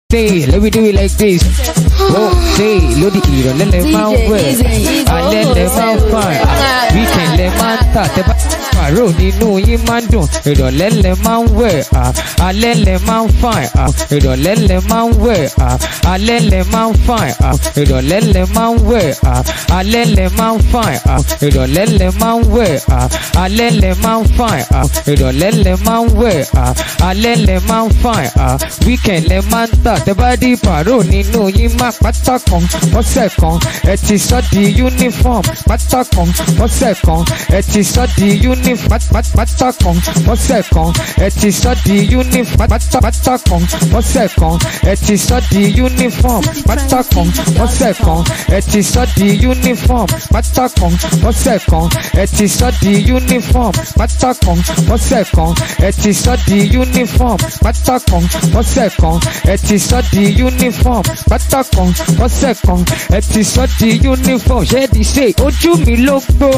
Say, let me do it like this. Oh, say, Lodi Iro, let them man well. I let them man fine. We can let man start. Paro nínú yín máa ń dùn, ìrọ̀lẹ́ lẹ máa ń wẹ̀, alẹ́ lẹ máa ń fine, ìrọ̀lẹ́ lẹ máa ń wẹ̀, alẹ́ lẹ máa ń fine, ìrọ̀lẹ́ lẹ máa ń wẹ̀, alẹ́ lẹ máa ń fine, ìrọ̀lẹ́ lẹ máa ń wẹ̀, alẹ́ lẹ máa ń fine, ìrọ̀lẹ́ lẹ máa ń wẹ̀, alẹ́ lẹ máa ń fine, weekend lẹ máa ń tà, tẹ́ bá dí pàrọ̀ nínú yín máa pátá kan, ọ̀sẹ̀ kan, ẹ ti sọ di uniform, pátá kan, ọ̀sẹ̀ kan, ẹ ti sọ di uniform. Pátá kan ọ̀sẹ̀ kan ẹ ti sọ di uniform pátá kan ọ̀sẹ̀ kan ẹ ti sọ di uniform pátá kan ọ̀sẹ̀ kan ẹ ti sọ di uniform pátá kan ọ̀sẹ̀ kan ẹ ti sọ di uniform pátá kan ọ̀sẹ̀ kan ẹ ti sọ di uniform pátá kan ọ̀sẹ̀ kan ẹ ti sọ di uniform pátá kan ọ̀sẹ̀ kan ẹ ti sọ di uniform ṣé di ṣe ojú mi ló gbó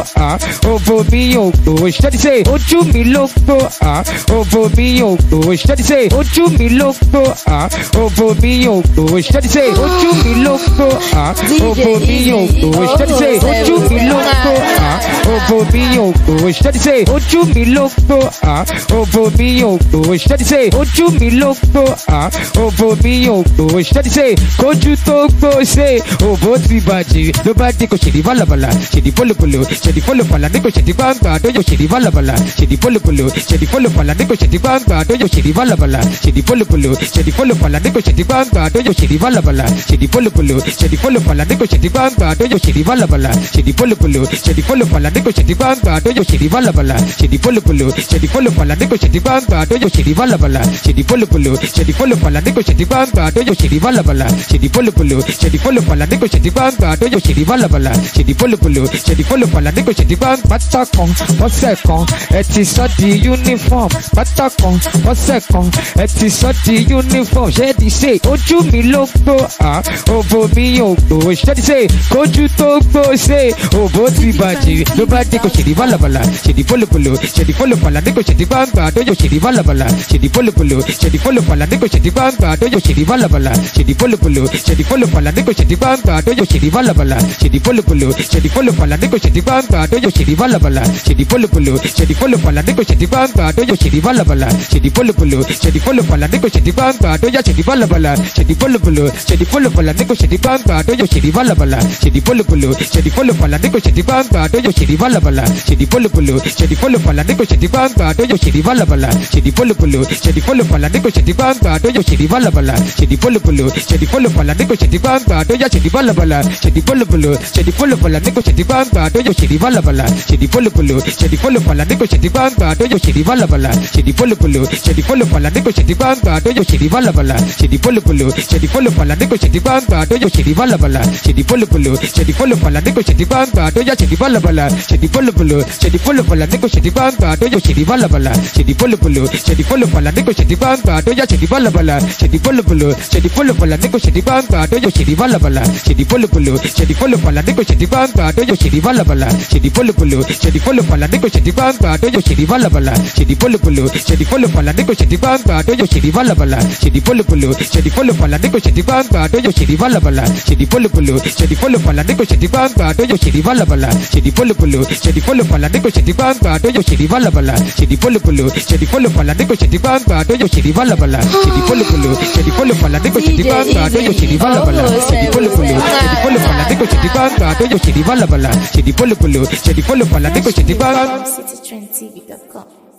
òbò mi ò gbó ṣé di ṣe ojú mi ló gbó òbò mi ò gbó ṣé di ṣe ojú mi ló gbó òbò mi ò gbó ṣé di ṣe ojú mi ló gbó òbò mi ò gbó ṣé di ṣe ojú mi ló gbó òbò mi ò gbó ṣé di ṣe ojú mi ló gbó òbò mi ò gbó ṣé di ṣe ojú mi ló gbó òbò mi ò gbó ṣé di ṣe kójú tó gbó ṣe òbò ti bàjẹ́ ló bá dé kò ṣèdí bálabàlà ṣèdí pólopòlò ṣèdí pólopàlà ní kò ṣèdí gbàngbà dójó ṣèdí bálabàlà ṣèdí pólopòlò ṣèdí pólopàlà ní kò ṣèdí gbàngbà dójó ṣèdí bálabàlà ṣèdí pólopòlò ṣèdí pólopàlà ní kò ṣèdí gbàngbà dójó ṣèdí bálabàlà ṣèdí pólopòlò ṣèdí pólopàlà ní kò ṣèdí gbàngbà dójó ṣèdí bálabàlà ṣèdí pólopòlò ṣèdí pólopàlà ní kò ṣèdí gbàngbà dójó ṣèdí bálabàlà ṣèdí pólopòlò ṣèdí pólopàlà ní kò ṣèdí gbàngbà dójó ṣèdí bálabàlà ṣèdí pólopòlò ṣèdí pólopàlà ní kò ṣèdí gbàngbà dójó ṣèdí bálabàlà ṣèdí pólopòlò ṣèdí pólopàlà ní kò ṣèdí gbàngbà dójó ṣèdí bálabàlà ṣèdí pólopòlò ṣèdí pólopàlà ní kò ṣèdí gbàngbà pátá kan ọ̀sẹ̀ kan ẹ ti sọ di uniform pátá kan ọ̀sẹ̀ kan ẹ ti sọ di uniform ṣé di ṣe ojú mi ló gbó òbò mi ò gbó ṣé di ṣe kójú tó gbó ṣe òbò ti bàjẹ́ ló bá dé kò ṣèdí bálabàlà ṣèdí pólopòlò ṣèdí pólopàlà ní kò ṣèdí gbàngbà dójó ṣèdí bálabàlà ṣèdí pólopòlò ṣèdí pólopàlà ní kò ṣèdí gbàngbà dójó ṣèdí bálabàlà ṣèdí pólopòlò ṣèdí pólopàlà ní kò ṣèdí gbàngbà dójó ṣèdí bálabàlà ṣèdí pólopòlò ṣèdí pólopàlà ní kò ṣèdí gbàngbà dójó ṣèdí bálabàlà ṣèdí pólopòlò ṣèdí pólopàlà ní kò ṣèdí gbàngbà dójó ṣèdí bálabàlà ṣèdí pólopòlò ṣèdí pólopàlà ní kò ṣèdí gbàngbà dójó ṣèdí bálabàlà ṣèdí pólopòlò ṣèdí pólopàlà ní kò ṣèdí gbàngbà dójó ṣèdí bálabàlà ṣèdí pólopòlò ṣèdí pólopàlà ní kò ṣèdí gbàngbà dójó ṣèdí bálabàlà ṣèdí pólopòlò ṣèdí pólopàlà ní kò ṣèdí gbàngbà dójó ṣèdí bálabàlà ṣèdí pólopòlò ṣèdí pólopàlà ní kò ṣèdí gbàngbà dójó ṣèdí bálabàlà ṣèdí pólopòlò ṣèdí pólopàlà ní kò ṣèdí gbàngbà dójó ṣèdí bálabàlà ṣèdí pólopòlò ṣèdí pólopàlà ní kò ṣèdí gbàngbà dójó ṣèdí bálabàlà ṣèdí pólopòlò ṣèdí pólopàlà ní kò ṣèdí gbàngbà dójó ṣèdí bálabàlà ṣèdí pólopòlò ṣèdí pólopàlà ní kò ṣèdí gbàngbà dójó ṣèdí bálabàlà ṣèdí pólopòlò ṣèdí pólopàlà ní kò ṣèdí gbàngbà dójó ṣèdí bálabàlà ṣèdí pólopòlò ṣèdí pólopàlà ní kò ṣèdí gbàngbà dójó ṣèdí bálabàlà ṣèdí pólopòlò ṣèdí pólopàlà ní kò ṣèdí gbàngbà dójó ṣèdí bálabàlà ṣèdí pólopòlò ṣèdí pólopàlà ní kò ṣèdí gbàngbà dójó ṣèdí bálabàlà ṣèdí pólopòlò ṣèdí pólopàlà ní kò ṣèdí gbàngbà dójó ṣèdí bálabàlà ṣèdí pólopòlò ṣèdí pólopàlà ní kò ṣèdí gbàngbà dójó ṣèdí bálabàlà ṣèdí pólopòlò ṣèdí pólopàlà ní kò ṣèdí gbàngbà dójó ṣèdí bálabàlà ṣèdí pólopòlò ṣèdí pólopàlà ní kò ṣèdí gbàngbà dójó ṣèdí bálabàlà ṣèdí pólopòlò ṣèdí pólopàlà ní kò ṣèdí gbàngbà dójó ṣèdí bálabàlà ṣèdí pólopòlò ṣèdí pólopàlà ní kò ṣèdí gbàngbà dójó ṣèdí bálabàlà ṣèdí pólopòlò ṣèdí pólopàlà ní kò ṣèdí gbàngbà dójó ṣèdí bálabàlà ṣèdí pólopòlò ṣèdí pólopàlà ní kò ṣèdí gbàngbà dójó ṣèdí bálabàlà ṣèdí pólopòlò ṣèdí pólopàlà ní kò ṣèdí gbàngbà dójó ṣèdí bálabàlà ṣèdí pólopòlò ṣèdí pólopàlà ní kò ṣèdí gbàngbà dójó ṣèdí bálabàlà ṣèdí pólopòlò ṣèdí pólopàlà ní kò ṣèdí gbàngbà. citytrendtv.com